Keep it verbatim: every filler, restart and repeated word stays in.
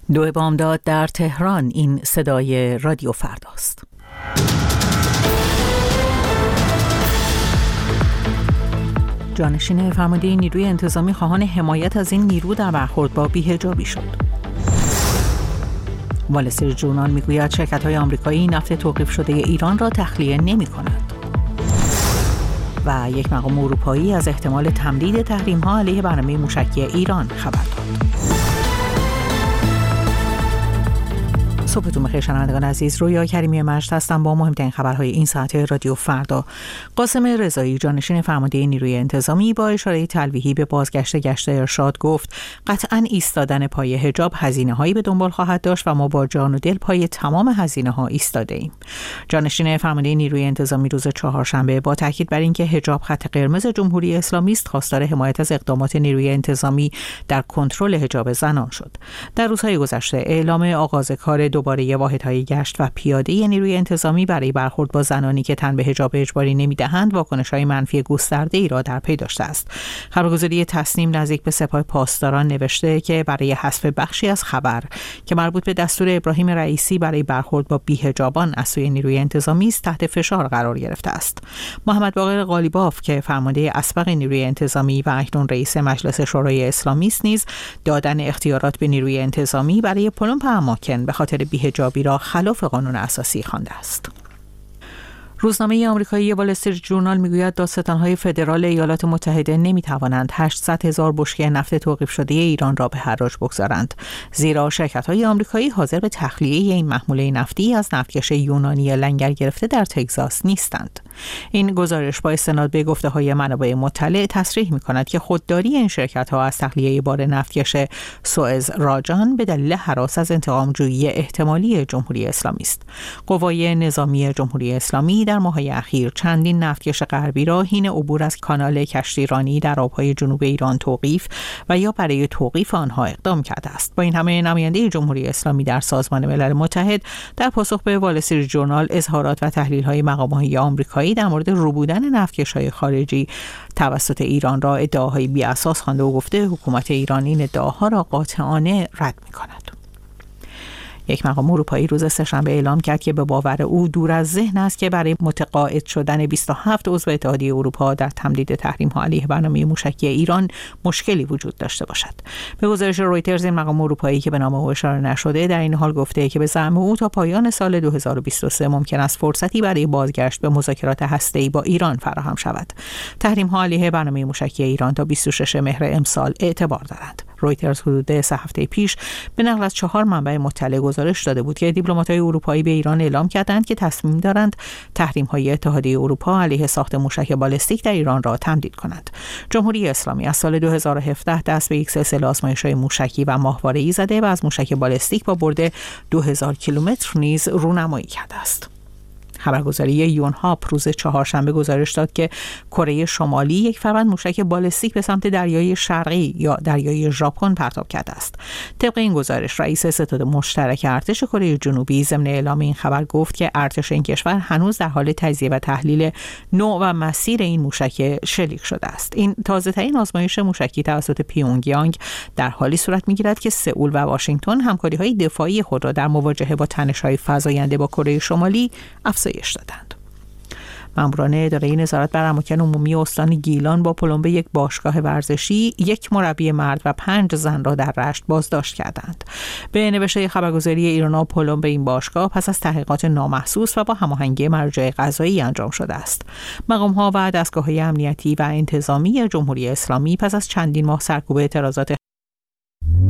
دو بامداد در تهران. این صدای رادیو فرداست. جانشین فرمانده نیروی انتظامی خواهان حمایت از این نیرو در برخورد با بی‌حجابی شد. وال استریت ژورنال میگوید شرکت‌های آمریکایی نفت توقیف شده ایران را تخلیه نمی‌کنند. و یک مقام اروپایی از احتمال تمدید تحریم‌ها علیه برنامه موشکی ایران خبر داد. صبحتون بخیر شنوندگان عزیز، رویا کریمی مجد هستم با مهمترین خبرهای این ساعت رادیو فردا. قاسم رضایی جانشین فرمانده نیروی انتظامی با اشاره تلویحی به بازگشت گشت ارشاد گفت قطعاً ایستادن پای حجاب هزینه‌هایی به دنبال خواهد داشت و ما با جان و دل پای تمام هزینه‌ها ایستاده ایم. جانشین فرمانده نیروی انتظامی روز چهارشنبه با تاکید بر اینکه حجاب خط قرمز جمهوری اسلامی است خواستار حمایت از اقدامات نیروی انتظامی در کنترل حجاب زنان شد. در روزهای گذشته اعلام آغاز کار دوباره واحدهای گشت و پیاده نیروی انتظامی برای برخورد با زنانی که تن به حجاب اجباری نمی‌دهند واکنش‌های منفی گسترده‌ای را در پی داشته است. خبرگزاری تصنیم نزدیک به سپاه پاسداران نوشته که برای حذف بخشی از خبر که مربوط به دستور ابراهیم رئیسی برای برخورد با بی‌حجابان از سوی نیروی انتظامی است تحت فشار قرار گرفته است. محمد باقر قالیباف که فرمانده اسبق نیروی انتظامی و اکنون رئیس مجلس شورای اسلامی است نیز دادن اختیارات به نیروی انتظامی برای پلمپ اماکن به خاطر بی‌حجابی را خلاف قانون اساسی خوانده است. روزنامه آمریکایی وال استریت ژورنال میگوید دادستان‌های فدرال ایالات متحده نمی‌توانند هشتصد هزار بشکه نفت توقیف شده ایران را به حراج بگذارند، زیرا شرکت‌های آمریکایی حاضر به تخلیه این محموله نفتی از نفتکش یونانی لنگر گرفته در تگزاس نیستند. این گزارش با استناد به گفته‌های منابع مطلع تصریح می‌کند که خودداری این شرکت‌ها از تخلیه بار نفتکش سوئز راجان به دلیل هراس از انتقام‌جویی احتمالی جمهوری اسلامی است. قوای نظامی جمهوری اسلامی در ماه‌های اخیر چندین نفتکش غربی را حین عبور از کانال کشتیرانی در آب‌های جنوب ایران توقیف و یا برای توقیف آنها اقدام کرده است. با این همه نماینده جمهوری اسلامی در سازمان ملل متحد در پاسخ به وال استریت ژورنال اظهارات و تحلیل‌های مقام‌های آمریکایی در مورد ربودن نفتکش‌های خارجی توسط ایران را ادعاهای بی‌اساس خوانده و گفته حکومت ایران این ادعاها را قاطعانه رد می‌کند. یک مقام اروپایی روز سه‌شنبه اعلام کرد که به باور او دور از ذهن است که برای متقاعد شدن بیست و هفت عضو اتحادیه اروپا در تمدید تحریم‌ها علیه برنامه موشکی ایران مشکلی وجود داشته باشد. به گزارش رویترز این مقام اروپایی که به نام او اشاره نشده در این حال گفته که به زعم او تا پایان سال دو هزار و بیست و سه ممکن است فرصتی برای بازگشت به مذاکرات هسته‌ای با ایران فراهم شود. تحریم‌ها علیه برنامه موشکی ایران تا بیست و شش مهر امسال اعتبار دارند. رویترز حدود سه هفته پیش به نقل از چهار منبع مطلع گزارش داده بود که دیپلمات‌های اروپایی به ایران اعلام کردند که تصمیم دارند تحریم‌های اتحادیه اروپا علیه ساخت موشک بالستیک در ایران را تمدید کنند. جمهوری اسلامی از سال دو هزار و هفده دست به یک سلسله آزمایش‌های موشکی و ماهواره‌ای زده و از موشک بالستیک با برد دو هزار کیلومتر نیز رونمایی کرده است. خبرگزاری یونهاپ روز چهارشنبه گزارش داد که کره شمالی یک فروند موشک بالستیک به سمت دریای شرقی یا دریای ژاپن پرتاب کرده است. طبق این گزارش رئیس ستاد مشترک ارتش کره جنوبی ضمن اعلام این خبر گفت که ارتش این کشور هنوز در حال تجزیه و تحلیل نوع و مسیر این موشک شلیک شده است. این تازه‌ترین آزمایش موشکی توسط پیونگیانگ در حالی صورت می‌گیرد که سئول و واشنگتن همکاری‌های دفاعی خود را در مواجهه با تنش‌های فزاینده با کره شمالی افزایش دادند. ماموران اداره نظارت بر اماکن عمومی استان گیلان با پلمب یک باشگاه ورزشی یک مربی مرد و پنج زن را در رشت بازداشت کردند. به نوشته خبرگزاری ایرنا پلمب این باشگاه پس از تحقیقات نامحسوس و با هماهنگی مراجع قضایی انجام شده است. مقام‌ها و دستگاه‌های امنیتی و انتظامی جمهوری اسلامی پس از چندین ماه سرکوب اعتراضات